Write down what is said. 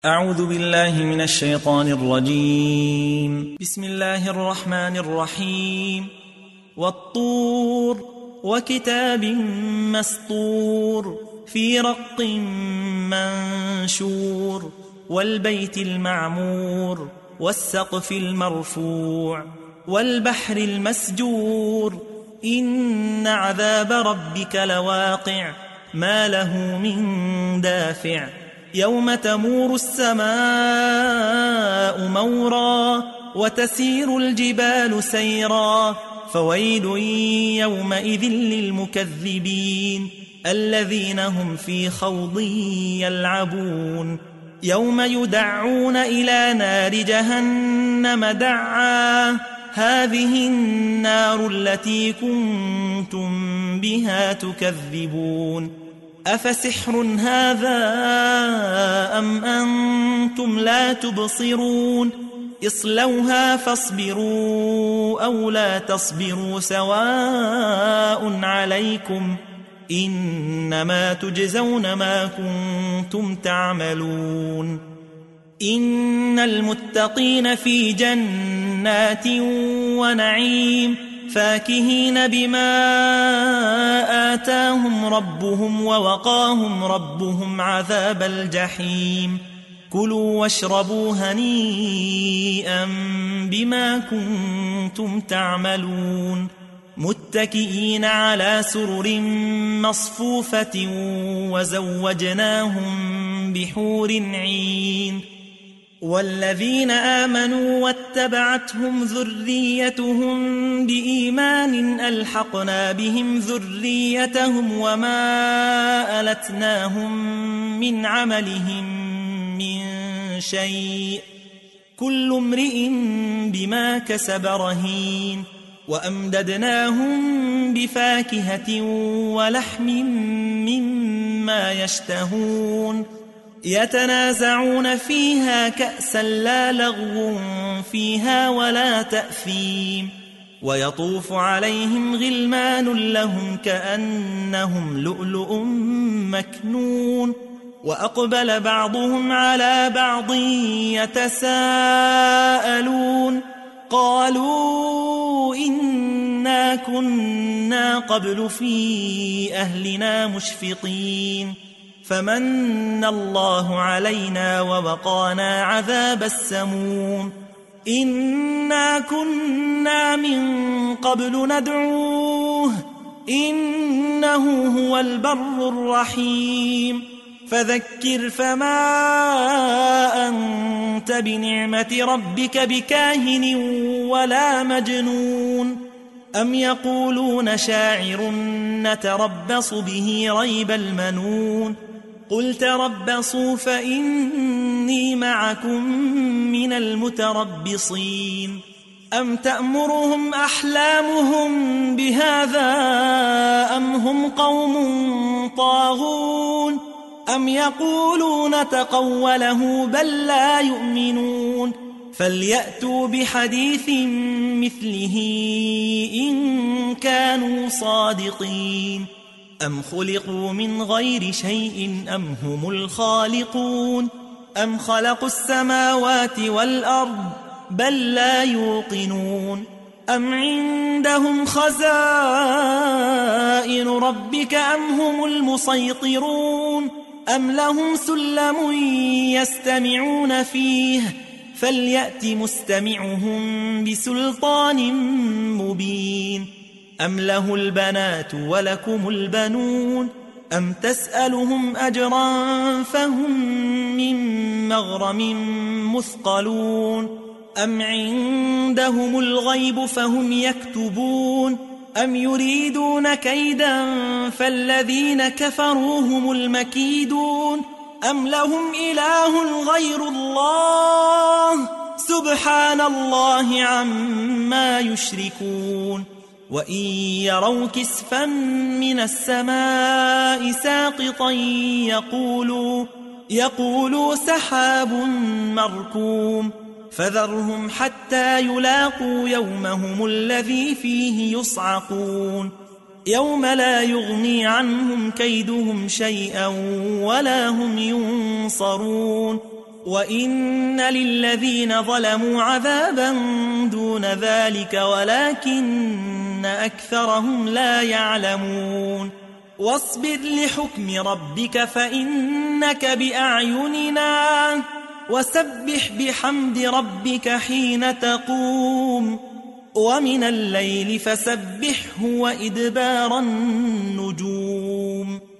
أعوذ بالله من الشيطان الرجيم. بسم الله الرحمن الرحيم. والطور وكتاب مسطور في رق منشور والبيت المعمور والسقف المرفوع والبحر المسجور إن عذاب ربك لواقع ما له من دافع يوم تمور السماء مورا وتسير الجبال سيرا فويل يومئذ للمكذبين الذين هم في خوض يلعبون يوم يدعون إلى نار جهنم دعا هذه النار التي كنتم بها تكذبون أفسحر هذا أم أنتم لا تبصرون اصلوها فاصبروا أو لا تصبروا سواء عليكم إنما تجزون ما كنتم تعملون إن المتقين في جنات ونعيم فاكهين بما آتاهم ربهم ووقاهم ربهم عذاب الجحيم كلوا واشربوا هنيئا بما كنتم تعملون متكئين على سرر مصفوفة وزوجناهم بحور عين والذين آمنوا واتبعتهم ذريتهم بإيمان ألحقنا بهم ذريتهم وما ألتناهم من عملهم من شيء كل امرئ بما كسب رهين وأمددناهم بفاكهة ولحم مما يشتهون يتنازعون فيها كأسا لا لغو فيها ولا تأثيم ويطوف عليهم غلمان لهم كأنهم لؤلؤ مكنون وأقبل بعضهم على بعض يتساءلون قالوا إنا كنا قبل في أهلنا مشفقين فمن الله علينا ووقانا عذاب السموم إنا كنا من قبل ندعوه إنه هو البر الرحيم فذكر فما أنت بنعمة ربك بكاهن ولا مجنون أم يقولون شاعر نتربص به ريب المنون قل تربصوا فإني معكم من المتربصين أم تأمرهم أحلامهم بهذا أم هم قوم طاغون أم يقولون تقوله بل لا يؤمنون فليأتوا بحديث مثله إن كانوا صادقين أم خلقوا من غير شيء أم هم الخالقون أم خلقوا السماوات والأرض بل لا يوقنون أم عندهم خزائن ربك أم هم المسيطرون أم لهم سلم يستمعون فيه فليأت مستمعهم بسلطان مبين أم له البنات ولكم البنون أم تسألهم أجرا فهم من مغرم مثقلون أم عندهم الغيب فهم يكتبون أم يريدون كيدا فالذين كفروا هم المكيدون أم لهم إله غير الله سبحان الله عما يشركون وإن يروا كسفا من السماء ساقطا يقولوا سحاب مركوم فذرهم حتى يلاقوا يومهم الذي فيه يصعقون يوم لا يغني عنهم كيدهم شيئا ولا هم ينصرون وإن للذين ظلموا عذابا دون ذلك ولكن أكثرهم لا يعلمون واصبر لحكم ربك فإنك بأعيننا وسبح بحمد ربك حين تقوم ومن الليل فسبحه وإدبار النجوم